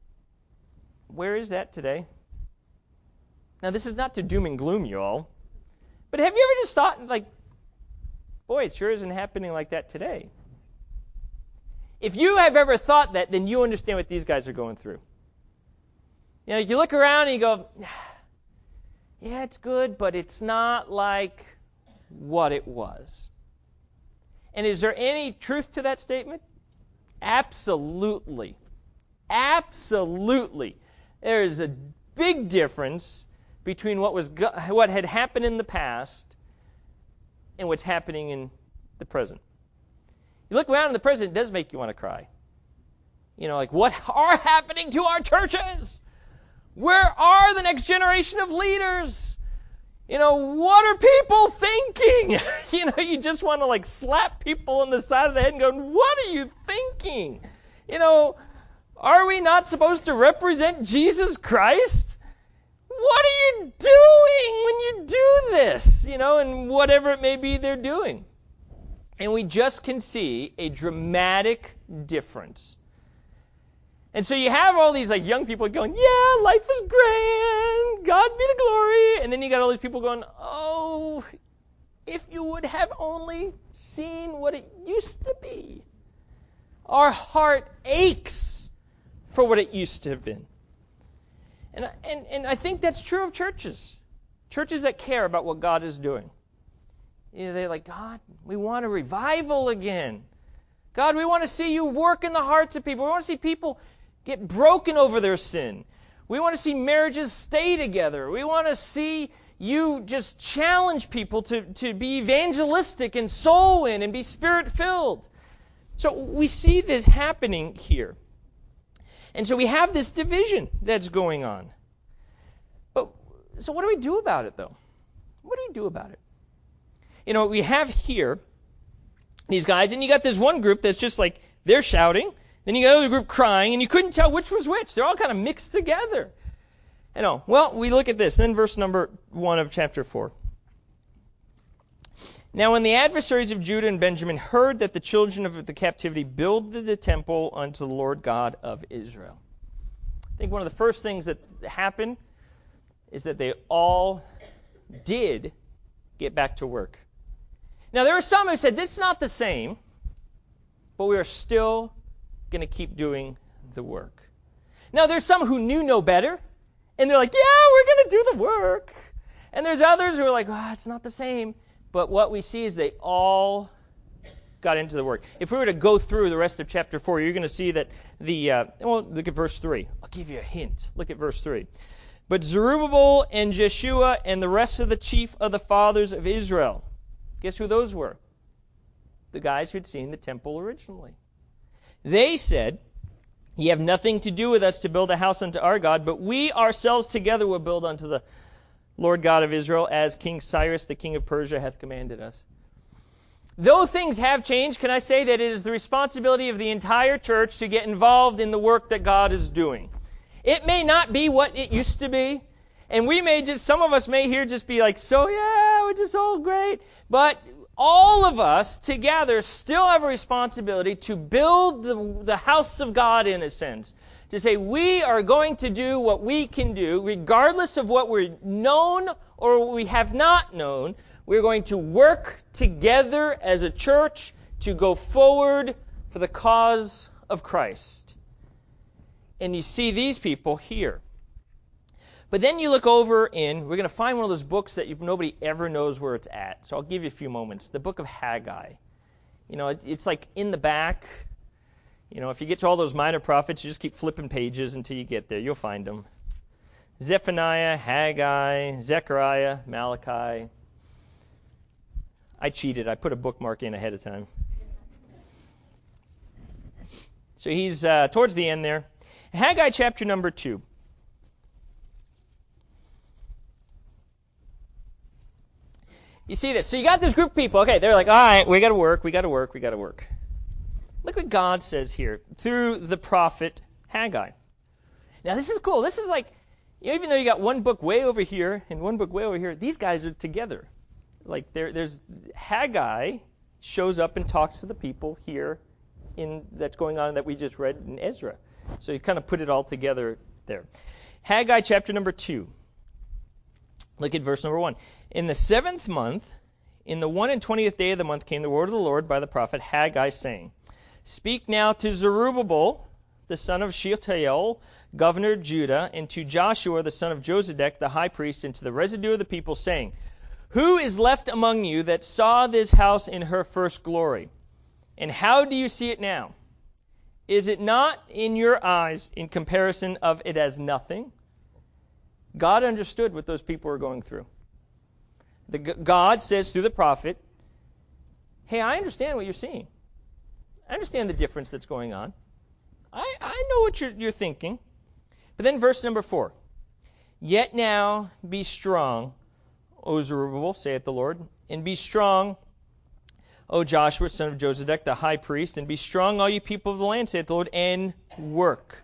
where is that today? Now, this is not to doom and gloom you all, but have you ever just thought, like, boy, it sure isn't happening like that today? If you have ever thought that, then you understand what these guys are going through. You know, you look around and you go, yeah, it's good, but it's not like what it was. And is there any truth to that statement? Absolutely. Absolutely. There is a big difference between what was go- what had happened in the past and what's happening in the present. You look around in the present, it does make you want to cry. You know, like, what are happening to our churches? Where are the next generation of leaders? You know, what are people thinking? You know, you just want to like slap people on the side of the head and go, what are you thinking? You know, are we not supposed to represent Jesus Christ? What are you doing when you do this? You know, and whatever it may be they're doing. And we just can see a dramatic difference. And so you have all these like young people going, yeah, life is grand, God be the glory. And then you got all these people going, oh, if you would have only seen what it used to be. Our heart aches for what it used to have been. And, and, and I think that's true of churches. Churches that care about what God is doing. You know, they're like, God, we want a revival again. God, we want to see you work in the hearts of people. We want to see people get broken over their sin. We want to see marriages stay together. We want to see you just challenge people to, to be evangelistic and soul win and be spirit-filled. So we see this happening here. And so we have this division that's going on. But so what do we do about it, though? What do we do about it? You know, we have here these guys, and you got this one group that's just like, they're shouting, then you got another group crying, and you couldn't tell which was which. They're all kind of mixed together. You know, well, we look at this, then verse number one of chapter four. Now when the adversaries of Judah and Benjamin heard that the children of the captivity builded the temple unto the Lord God of Israel. I think one of the first things that happened is that they all did get back to work. Now there were some who said, this is not the same, but we are still going to keep doing the work. Now there's some who knew no better, and they're like, yeah, we're going to do the work. And there's others who are like, oh, it's not the same. But what we see is they all got into the work. If we were to go through the rest of chapter four, you're going to see that the, uh, well, look at verse three. I'll give you a hint. Look at verse three. But Zerubbabel and Jeshua and the rest of the chief of the fathers of Israel, guess who those were? The guys who'd seen the temple originally. They said, ye have nothing to do with us to build a house unto our God, but we ourselves together will build unto the Lord God of Israel, as King Cyrus, the king of Persia, hath commanded us. Though things have changed, can I say that it is the responsibility of the entire church to get involved in the work that God is doing. It may not be what it used to be, and we may just, some of us may here just be like, so yeah, we're just all great. But all of us together still have a responsibility to build the, the house of God in a sense. To say we are going to do what we can do, regardless of what we're known or what we have not known. We're going to work together as a church to go forward for the cause of Christ. And you see these people here. But then you look over in, we're going to find one of those books that you, nobody ever knows where it's at. So I'll give you a few moments. The book of Haggai. You know, it's, it's like in the back. You know, if you get to all those minor prophets, you just keep flipping pages until you get there. You'll find them. Zephaniah, Haggai, Zechariah, Malachi. I cheated. I put a bookmark in ahead of time. So he's uh, towards the end there. Haggai chapter number two. You see this. So you got this group of people. Okay, they're like, all right, we got to work, we got to work, we got to work. Look what God says here through the prophet Haggai. Now this is cool. This is like, you know, even though you got one book way over here and one book way over here, these guys are together. Like there, there's Haggai shows up and talks to the people here in that's going on that we just read in Ezra. So you kind of put it all together there. Haggai chapter number two. Look at verse number one. In the seventh month, in the one and twentieth day of the month, came the word of the Lord by the prophet Haggai, saying, Speak now to Zerubbabel, the son of Shealtiel, governor of Judah, and to Joshua, the son of Josedek, the high priest, and to the residue of the people, saying, Who is left among you that saw this house in her first glory? And how do you see it now? Is it not in your eyes in comparison of it as nothing? God understood what those people were going through. The, God says through the prophet, hey, I understand what you're seeing. I understand the difference that's going on. I, I know what you're, you're thinking. But then verse number four. Yet now be strong, O Zerubbabel, saith the Lord, and be strong, O Joshua, son of Josedek, the high priest, and be strong, all you people of the land, saith the Lord, and work.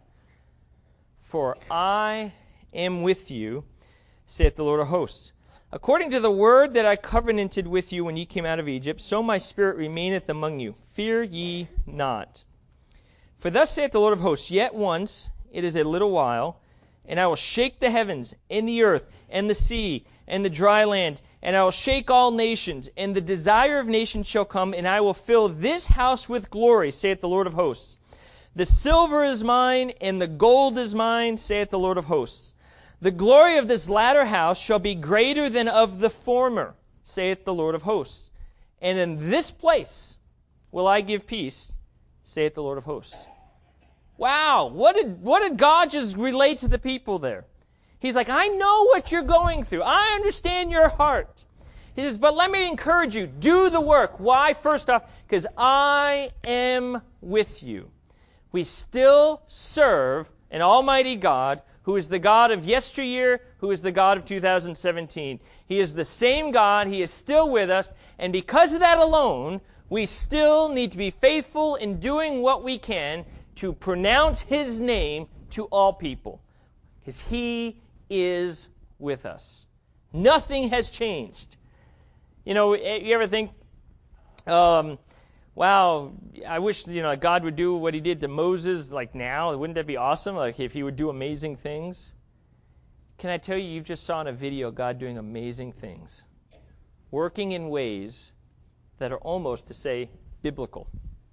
For I am with you, saith the Lord of hosts. According to the word that I covenanted with you when ye came out of Egypt, so my spirit remaineth among you. Fear ye not. For thus saith the Lord of hosts, Yet once, it is a little while, and I will shake the heavens, and the earth, and the sea, and the dry land, and I will shake all nations, and the desire of nations shall come, and I will fill this house with glory, saith the Lord of hosts. The silver is mine, and the gold is mine, saith the Lord of hosts. The glory of this latter house shall be greater than of the former, saith the Lord of hosts. And in this place will I give peace, saith the Lord of hosts. Wow, what did what did God just relate to the people there? He's like, I know what you're going through. I understand your heart. He says, but let me encourage you. Do the work. Why? First off, because I am with you. We still serve an almighty God who is the God of yesteryear, who is the God of two thousand seventeen. He is the same God. He is still with us. And because of that alone, we still need to be faithful in doing what we can to pronounce His name to all people. Because He is with us. Nothing has changed. You know, you ever think, um, wow, I wish, you know, God would do what He did to Moses like now. Wouldn't that be awesome? Like if He would do amazing things. Can I tell you, you just saw in a video God doing amazing things. Working in ways that are almost, to say, biblical.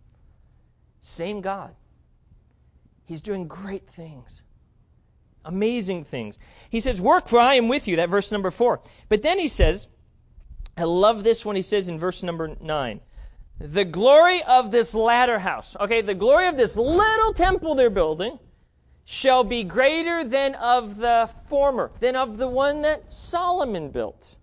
Same God. He's doing great things. Amazing things. He says, work for I am with you. That verse number four. But then he says, I love this one. He says in verse number nine. The glory of this latter house. Okay, the glory of this little temple they're building shall be greater than of the former, than of the one that Solomon built.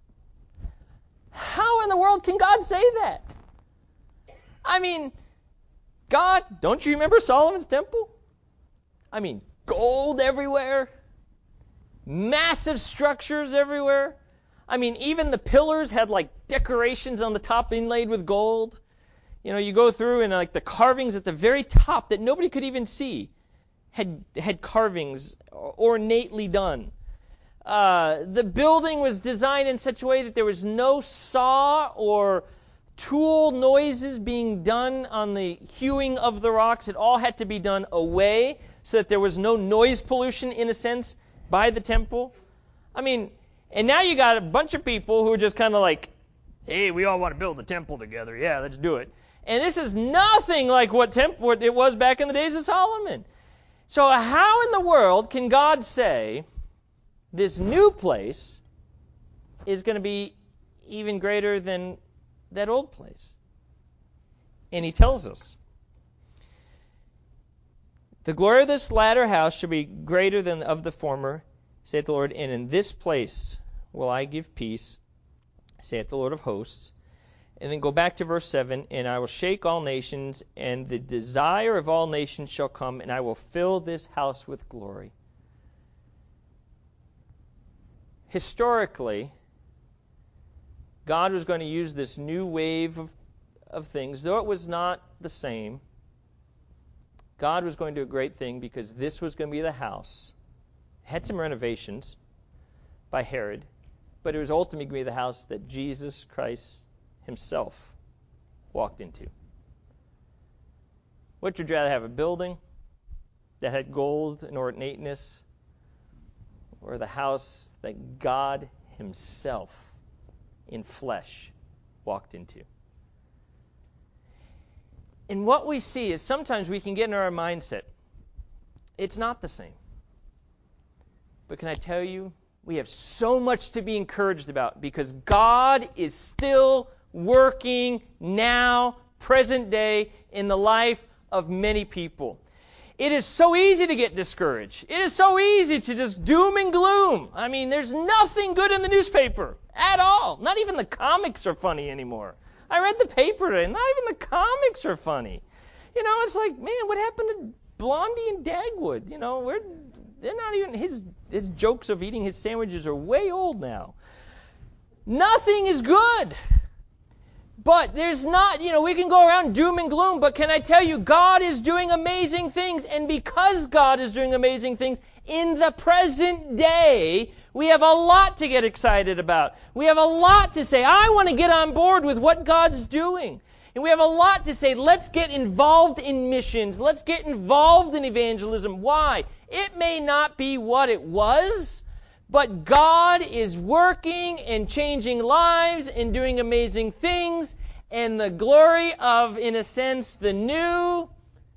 How in the world can God say that? I mean, God, don't you remember Solomon's temple? I mean, gold everywhere, massive structures everywhere. I mean, even the pillars had like decorations on the top inlaid with gold. You know, you go through and like the carvings at the very top that nobody could even see had had carvings ornately done. Uh, the building was designed in such a way that there was no saw or tool noises being done on the hewing of the rocks. It all had to be done away so that there was no noise pollution, in a sense, by the temple. I mean, and now you got a bunch of people who are just kind of like, hey, we all want to build a temple together. Yeah, let's do it. And this is nothing like what, temp- what it was back in the days of Solomon. So how in the world can God say this new place is going to be even greater than that old place? And he tells us, the glory of this latter house shall be greater than of the former, saith the Lord, and in this place will I give peace, saith the Lord of hosts. And then go back to verse seven, and I will shake all nations, and the desire of all nations shall come, and I will fill this house with glory. Historically, God was going to use this new wave of, of things, though it was not the same. God was going to do a great thing because this was going to be the house. It had some renovations by Herod, but it was ultimately going to be the house that Jesus Christ himself walked into. Would you rather have a building that had gold and ornateness, or the house that God himself in flesh walked into? And what we see is sometimes we can get in our mindset, it's not the same. But can I tell you, we have so much to be encouraged about because God is still working now, present day, in the life of many people. It is so easy to get discouraged. It is so easy to just doom and gloom. I mean, there's nothing good in the newspaper at all. Not even the comics are funny anymore. I read the paper today. Not even the comics are funny. You know, it's like, man, what happened to Blondie and Dagwood? You know, we're, they're not even, his, his jokes of eating his sandwiches are way old now. Nothing is good. But there's not, you know, we can go around doom and gloom, but can I tell you, God is doing amazing things. And because God is doing amazing things, in the present day, we have a lot to get excited about. We have a lot to say. I want to get on board with what God's doing. And we have a lot to say. Let's get involved in missions. Let's get involved in evangelism. Why? It may not be what it was, but God is working and changing lives and doing amazing things. And the glory of, in a sense, the new,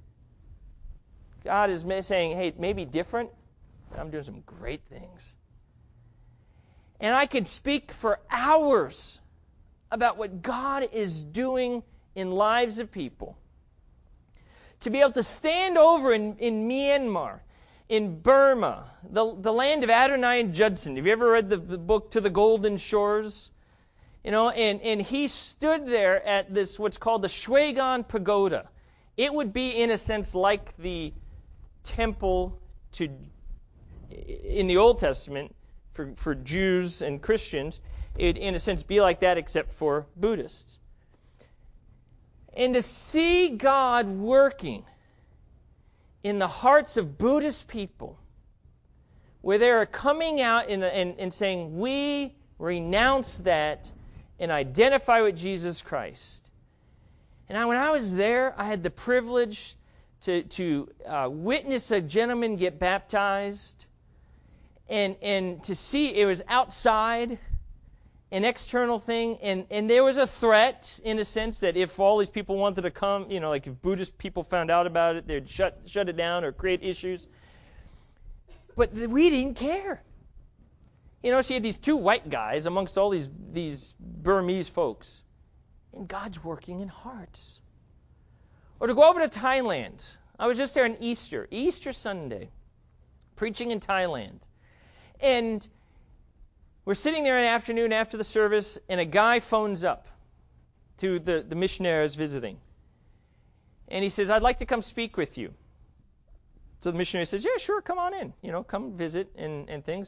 God is saying, hey, maybe different. I'm doing some great things. And I could speak for hours about what God is doing in lives of people. To be able to stand over in, in Myanmar, in Burma, the, the land of Adonai and Judson. Have you ever read the, the book To the Golden Shores? You know, and, and he stood there at this, what's called the Shwegan Pagoda. It would be, in a sense, like the temple to in the Old Testament for, for Jews and Christians. It would, in a sense, be like that except for Buddhists. And to see God working in the hearts of Buddhist people, where they are coming out and, and, and saying, we renounce that and identify with Jesus Christ. And I, when I was there, I had the privilege to, to uh, witness a gentleman get baptized, and, and to see it was outside, an external thing, and, and there was a threat, in a sense, that if all these people wanted to come, you know, like if Buddhist people found out about it, they'd shut shut it down or create issues. But we didn't care. You know, she had these two white guys amongst all these these Burmese folks, and God's working in hearts. Or to go over to Thailand. I was just there on Easter, Easter Sunday, preaching in Thailand. And we're sitting there in the afternoon after the service, and a guy phones up to the, the missionaries visiting. And he says, I'd like to come speak with you. So the missionary says, yeah, sure, come on in. You know, come visit and, and things.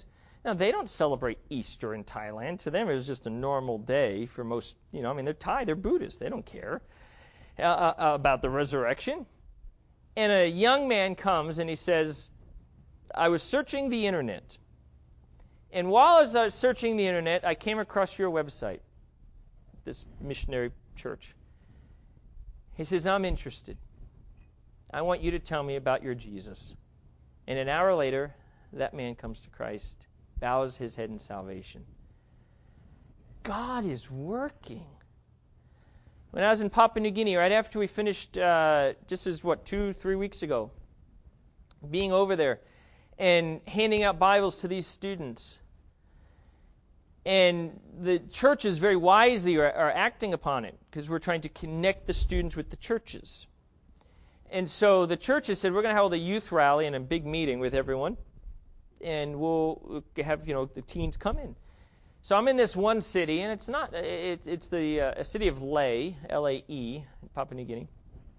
Now, they don't celebrate Easter in Thailand. To them, it was just a normal day for most, you know, I mean, they're Thai, they're Buddhists. They don't care uh, uh, about the resurrection. And a young man comes and he says, I was searching the internet. And while I was uh, searching the internet, I came across your website, this missionary church. He says, I'm interested. I want you to tell me about your Jesus. And an hour later, that man comes to Christ, bows his head in salvation. God is working. When I was in Papua New Guinea, right after we finished, uh, just as what, two, three weeks ago, being over there and handing out Bibles to these students, and the churches very wisely are, are acting upon it because we're trying to connect the students with the churches. And so the churches said, we're going to hold a youth rally and a big meeting with everyone, and we'll have, you know, the teens come in. So I'm in this one city, and it's not, it's, it's the uh, city of Lae, L A E, Papua New Guinea.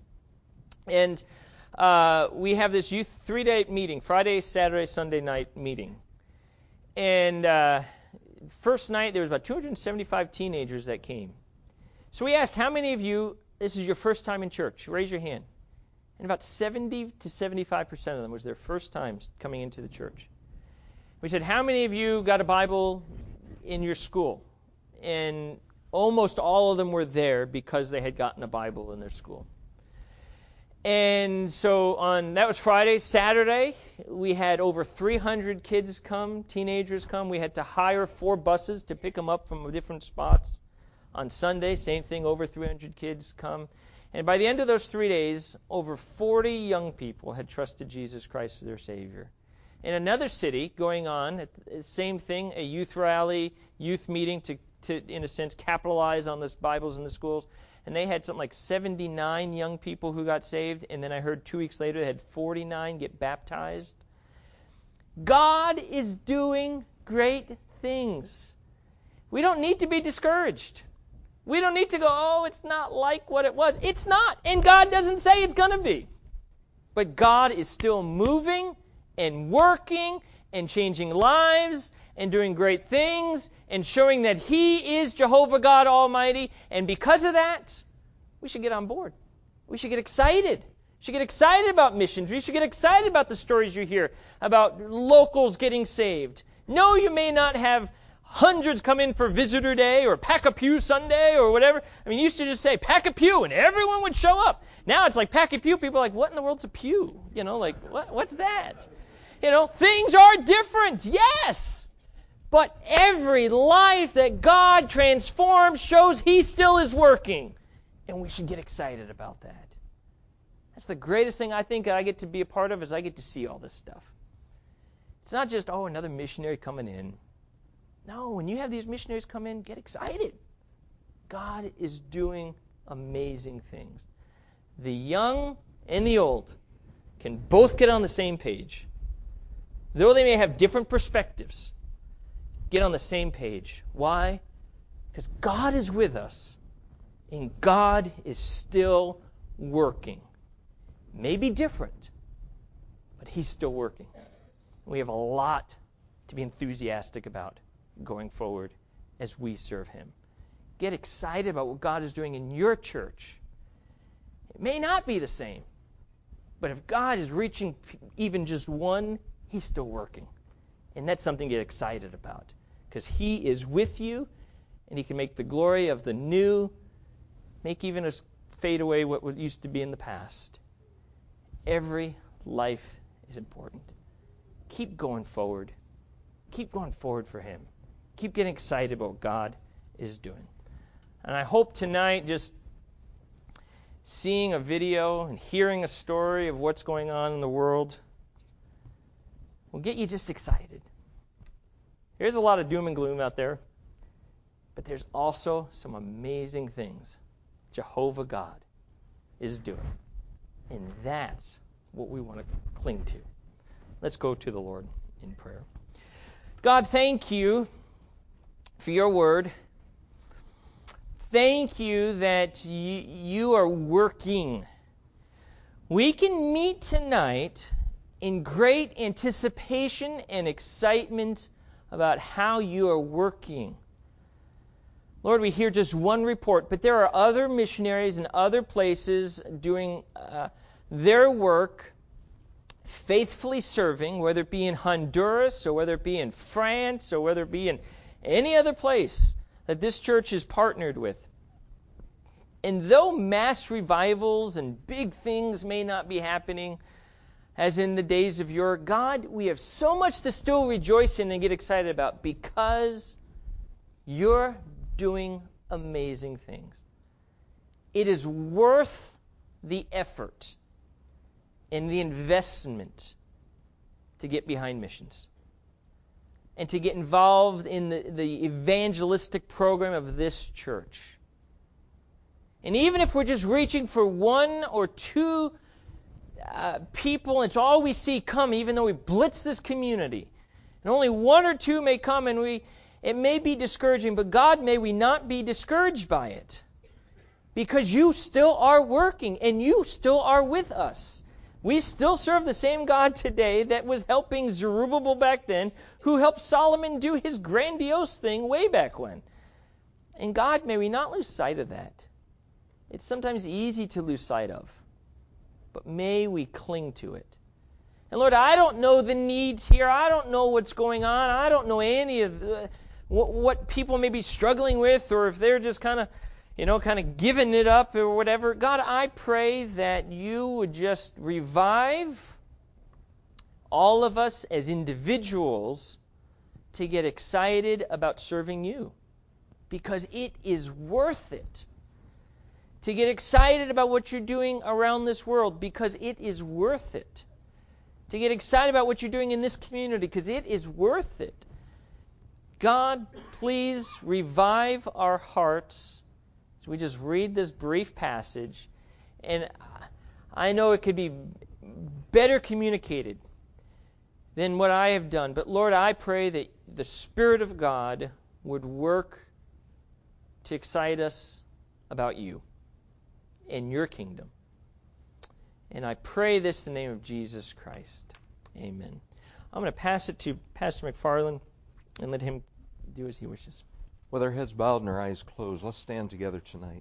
And uh, we have this youth three-day meeting, Friday, Saturday, Sunday night meeting. And uh, first night, there was about two hundred seventy-five teenagers that came. So we asked, how many of you, this is your first time in church? Raise your hand. And about seventy to seventy-five percent of them was their first time coming into the church. We said, how many of you got a Bible in your school? And almost all of them were there because they had gotten a Bible in their school. And so on, that was Friday. Saturday, we had over three hundred kids come, teenagers come. We had to hire four buses to pick them up from different spots. On Sunday, same thing, over three hundred kids come. And by the end of those three days, over forty young people had trusted Jesus Christ as their Savior. In another city, going on, same thing, a youth rally, youth meeting to, to in a sense, capitalize on the Bibles in the schools. And they had something like seventy-nine young people who got saved. And then I heard two weeks later they had forty-nine get baptized. God is doing great things. We don't need to be discouraged. We don't need to go, oh, it's not like what it was. It's not. And God doesn't say it's going to be. But God is still moving and working and changing lives and doing great things and showing that He is Jehovah God Almighty. And because of that, we should get on board. We should get excited. We should get excited about missions. We should get excited about the stories you hear about locals getting saved. No, you may not have hundreds come in for Visitor Day or Pack a Pew Sunday or whatever. I mean, you used to just say, pack a pew, and everyone would show up. Now it's like, pack a pew. People are like, what in the world's a pew? You know, like, what, what's that? You know, things are different, yes. But every life that God transforms shows He still is working. And we should get excited about that. That's the greatest thing I think I get to be a part of, is I get to see all this stuff. It's not just, oh, another missionary coming in. No, when you have these missionaries come in, get excited. God is doing amazing things. The young and the old can both get on the same page. Though they may have different perspectives, get on the same page. Why? Because God is with us, and God is still working. Maybe different, but He's still working. We have a lot to be enthusiastic about going forward as we serve Him. Get excited about what God is doing in your church. It may not be the same, but if God is reaching even just one, He's still working. And that's something to get excited about, because He is with you, and He can make the glory of the new, make even us fade away what used to be in the past. Every life is important. Keep going forward. Keep going forward for Him. Keep getting excited about what God is doing. And I hope tonight, just seeing a video and hearing a story of what's going on in the world will get you just excited. There's a lot of doom and gloom out there, but there's also some amazing things Jehovah God is doing. And that's what we want to cling to. Let's go to the Lord in prayer. God, thank You for Your word. Thank You that you, you are working. We can meet tonight in great anticipation and excitement about how you are working. Lord, we hear just one report, but there are other missionaries in other places doing uh, their work, faithfully serving, whether it be in Honduras or whether it be in France or whether it be in any other place that this church is partnered with. And though mass revivals and big things may not be happening as in the days of yore, God, we have so much to still rejoice in and get excited about because you're doing amazing things. It is worth the effort and the investment to get behind missions and to get involved in the, the evangelistic program of this church. And even if we're just reaching for one or two uh, people, it's all we see come, even though we blitz this community, and only one or two may come, and we it may be discouraging, but God, may we not be discouraged by it, because you still are working, and you still are with us. We still serve the same God today that was helping Zerubbabel back then, who helped Solomon do his grandiose thing way back when. And God, may we not lose sight of that. It's sometimes easy to lose sight of, but may we cling to it. And Lord, I don't know the needs here. I don't know what's going on. I don't know any of the, what, what people may be struggling with, or if they're just kind of, you know, kind of giving it up or whatever. God, I pray that you would just revive all of us as individuals to get excited about serving you, because it is worth it. To get excited about what you're doing around this world, because it is worth it. To get excited about what you're doing in this community, because it is worth it. God, please revive our hearts as we just read this brief passage. And I know it could be better communicated than what I have done. But Lord, I pray that the Spirit of God would work to excite us about you in your kingdom. And I pray this in the name of Jesus Christ. Amen. I'm going to pass it to Pastor McFarland and let him do as he wishes. With our heads bowed and our eyes closed, let's stand together tonight.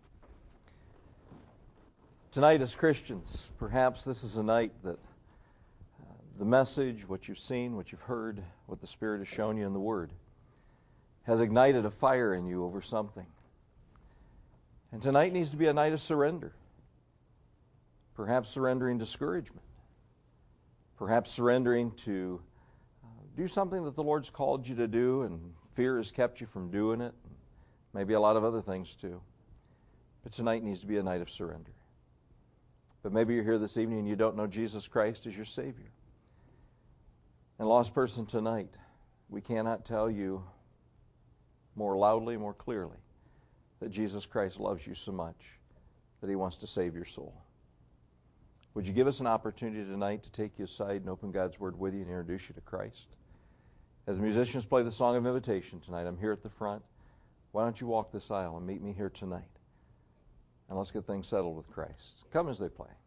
Tonight as Christians, perhaps this is a night that uh, the message, what you've seen, what you've heard, what the Spirit has shown you in the Word, has ignited a fire in you over something. And tonight needs to be a night of surrender. Perhaps surrendering discouragement. Perhaps surrendering to uh, do something that the Lord's called you to do and fear has kept you from doing it. Maybe a lot of other things too. But tonight needs to be a night of surrender. But maybe you're here this evening and you don't know Jesus Christ as your Savior. And lost person, tonight, we cannot tell you more loudly, more clearly, that Jesus Christ loves you so much that He wants to save your soul. Would you give us an opportunity tonight to take you aside and open God's Word with you and introduce you to Christ? As the musicians play the song of invitation tonight, I'm here at the front. Why don't you walk this aisle and meet me here tonight? And let's get things settled with Christ. Come as they play.